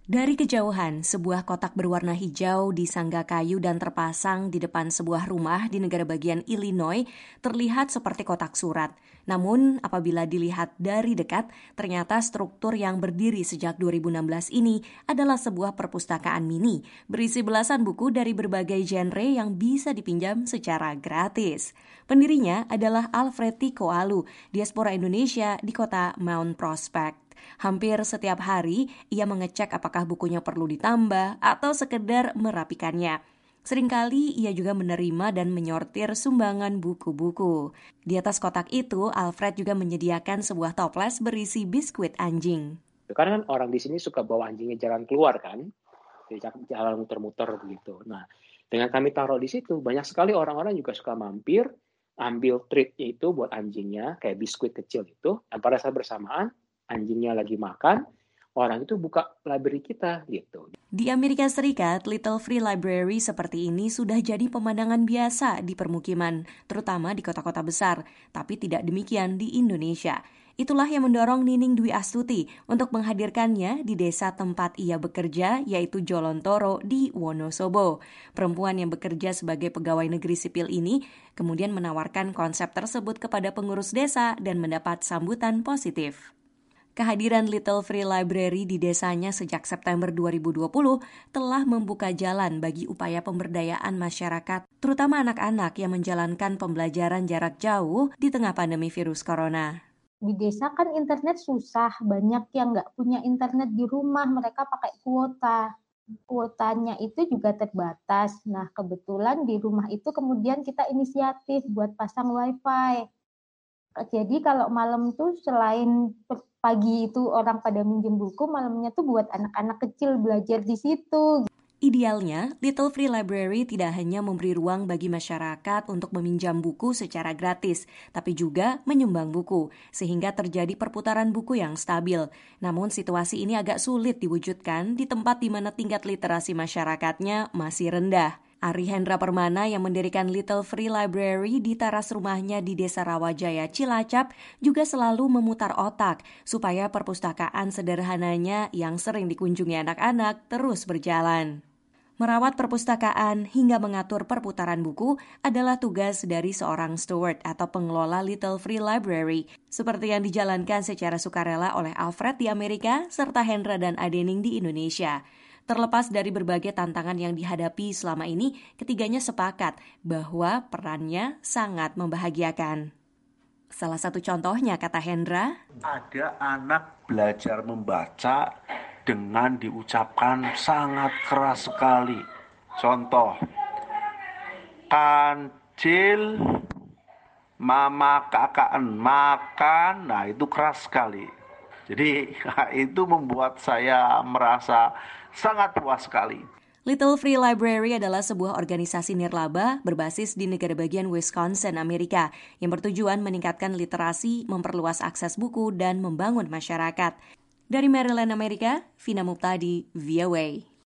Dari kejauhan, sebuah kotak berwarna hijau disangga kayu dan terpasang di depan sebuah rumah di negara bagian Illinois terlihat seperti kotak surat. Namun, apabila dilihat dari dekat, ternyata struktur yang berdiri sejak 2016 ini adalah sebuah perpustakaan mini berisi belasan buku dari berbagai genre yang bisa dipinjam secara gratis. Pendirinya adalah Alfred T. Koalu, diaspora Indonesia di kota Mount Prospect. Hampir setiap hari, ia mengecek apakah bukunya perlu ditambah atau sekedar merapikannya. Seringkali ia juga menerima dan menyortir sumbangan buku-buku. Di atas kotak itu, Alfred juga menyediakan sebuah toples berisi biskuit anjing. Karena kan orang di sini suka bawa anjingnya jalan keluar kan, jalan muter-muter begitu. Nah, dengan kami taruh di situ, banyak sekali orang-orang juga suka mampir, ambil treatnya itu buat anjingnya, kayak biskuit kecil itu, dan pada saat bersamaan, anjingnya lagi makan, orang itu buka library kita gitu. Di Amerika Serikat, Little Free Library seperti ini sudah jadi pemandangan biasa di permukiman, terutama di kota-kota besar, tapi tidak demikian di Indonesia. Itulah yang mendorong Nining Dwi Astuti untuk menghadirkannya di desa tempat ia bekerja, yaitu Jolontoro di Wonosobo. Perempuan yang bekerja sebagai pegawai negeri sipil ini kemudian menawarkan konsep tersebut kepada pengurus desa dan mendapat sambutan positif. Kehadiran Little Free Library di desanya sejak September 2020 telah membuka jalan bagi upaya pemberdayaan masyarakat, terutama anak-anak yang menjalankan pembelajaran jarak jauh di tengah pandemi virus corona. Di desa kan internet susah, banyak yang nggak punya internet di rumah, mereka pakai kuota. Kuotanya itu juga terbatas. Nah, kebetulan di rumah itu kemudian kita inisiatif buat pasang wifi. Jadi kalau malam tuh selain pagi itu orang pada minjem buku, malamnya tuh buat anak-anak kecil belajar di situ. Idealnya, Little Free Library tidak hanya memberi ruang bagi masyarakat untuk meminjam buku secara gratis, tapi juga menyumbang buku, sehingga terjadi perputaran buku yang stabil. Namun situasi ini agak sulit diwujudkan di tempat di mana tingkat literasi masyarakatnya masih rendah. Ari Hendra Permana yang mendirikan Little Free Library di teras rumahnya di Desa Rawajaya, Cilacap juga selalu memutar otak supaya perpustakaan sederhananya yang sering dikunjungi anak-anak terus berjalan. Merawat perpustakaan hingga mengatur perputaran buku adalah tugas dari seorang steward atau pengelola Little Free Library, seperti yang dijalankan secara sukarela oleh Alfred di Amerika serta Hendra dan Adening di Indonesia. Terlepas dari berbagai tantangan yang dihadapi selama ini, ketiganya sepakat bahwa perannya sangat membahagiakan. Salah satu contohnya, kata Hendra, ada anak belajar membaca dengan diucapkan sangat keras sekali. Contoh, kancil, mama kakaan, makan, nah itu keras sekali. Jadi itu membuat saya merasa sangat puas sekali. Little Free Library adalah sebuah organisasi nirlaba berbasis di negara bagian Wisconsin, Amerika, yang bertujuan meningkatkan literasi, memperluas akses buku, dan membangun masyarakat. Dari Maryland, Amerika, Vina Muptadi, VOA.